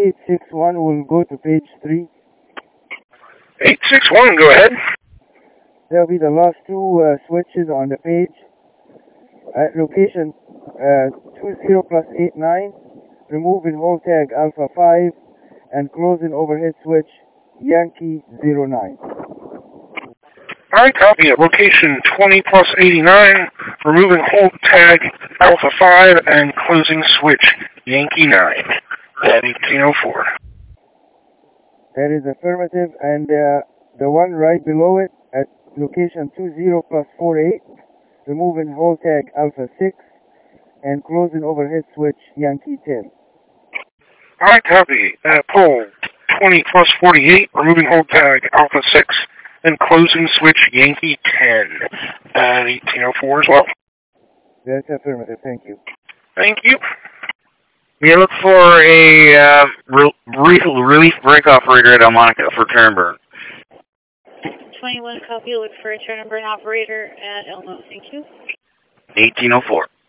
Yankee 861 will go to page 3. 861, go ahead. There'll be the last two switches on the page. At location 20 plus 89, removing hold tag Alpha 5 and closing overhead switch Yankee 09. Alright, copy it. Location 20 plus 89, removing hold tag Alpha 5 and closing switch Yankee 9 at 1804. That is affirmative, and the one right below it at location 20 plus 48, removing hold tag Alpha 6 and closing overhead switch Yankee 10. Alright, copy. Pole 20 plus 48, removing hold tag Alpha 6 and closing switch Yankee 10 at 1804 as well. That's affirmative, thank you. Thank you. We look for a relief brake operator at Elmonica for turn burn. 21 copy, look for a turn and burn operator at Elmo. Thank you. 1804.